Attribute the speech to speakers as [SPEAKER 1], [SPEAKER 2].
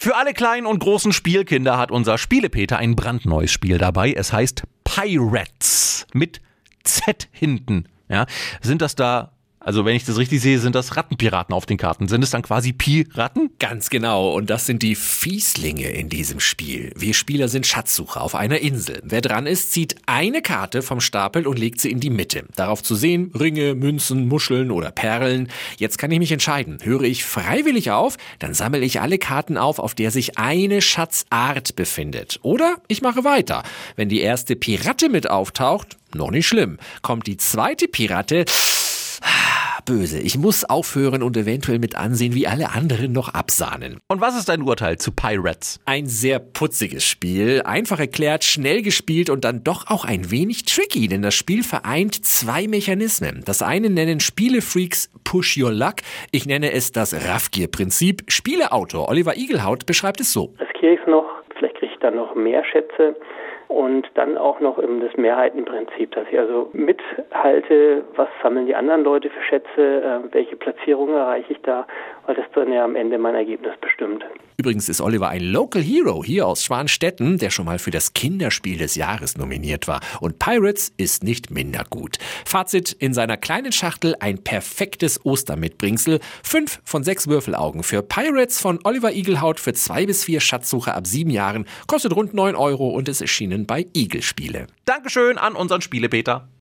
[SPEAKER 1] Für alle kleinen und großen Spielkinder hat unser Spielepeter ein brandneues Spiel dabei. Es heißt Pirates mit Z hinten. Ja, sind das da, also wenn ich das richtig sehe, sind das Rattenpiraten auf den Karten. Sind es dann quasi Piraten?
[SPEAKER 2] Ganz genau, und das sind die Fieslinge in diesem Spiel. Wir Spieler sind Schatzsucher auf einer Insel. Wer dran ist, zieht eine Karte vom Stapel und legt sie in die Mitte. Darauf zu sehen, Ringe, Münzen, Muscheln oder Perlen. Jetzt kann ich mich entscheiden. Höre ich freiwillig auf, dann sammle ich alle Karten auf der sich eine Schatzart befindet. Oder ich mache weiter. Wenn die erste Pirate mit auftaucht, noch nicht schlimm. Kommt die zweite Pirate, böse. Ich muss aufhören und eventuell mit ansehen, wie alle anderen noch absahnen.
[SPEAKER 1] Und was ist dein Urteil zu Pirates?
[SPEAKER 2] Ein sehr putziges Spiel, einfach erklärt, schnell gespielt und dann doch auch ein wenig tricky, denn das Spiel vereint zwei Mechanismen. Das eine nennen Spielefreaks Push Your Luck, ich nenne es das Raffgier-Prinzip. Spieleautor Oliver Igelhaut beschreibt es so.
[SPEAKER 3] Riskiere ich es noch, vielleicht kriege ich dann noch mehr Schätze. Und dann auch noch das Mehrheitenprinzip, dass ich also mithalte, was sammeln die anderen Leute für Schätze, welche Platzierung erreiche ich da, weil das dann ja am Ende mein Ergebnis bestimmt.
[SPEAKER 2] Übrigens ist Oliver ein Local Hero hier aus Schwanstetten, der schon mal für das Kinderspiel des Jahres nominiert war. Und Pirates ist nicht minder gut. Fazit: in seiner kleinen Schachtel ein perfektes Ostermitbringsel. 5 von 6 Würfelaugen für Pirates von Oliver Igelhaut für 2 bis 4 Schatzsucher ab 7 Jahren. Kostet rund 9 € und ist erschienen bei Igel Spiele.
[SPEAKER 1] Dankeschön an unseren Spielepeter.